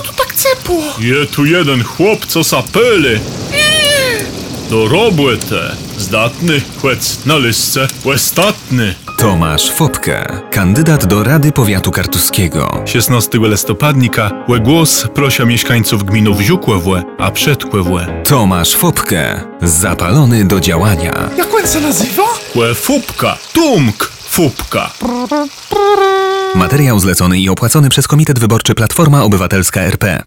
tu tak ciepło? Je tu jeden chłop, co sapyli. Do robóty. Zdatny, chłec na lysce, łestatny. Tomasz Fopke, kandydat do Rady Powiatu Kartuskiego. 16 listopadnika łe głos prosia mieszkańców gminów Ziukłewłe, a Przedkłewłe. Tomasz Fopke, zapalony do działania. Jak on się nazywa? Łe Fupka, Tumk Fupka. Materiał zlecony i opłacony przez Komitet Wyborczy Platforma Obywatelska RP.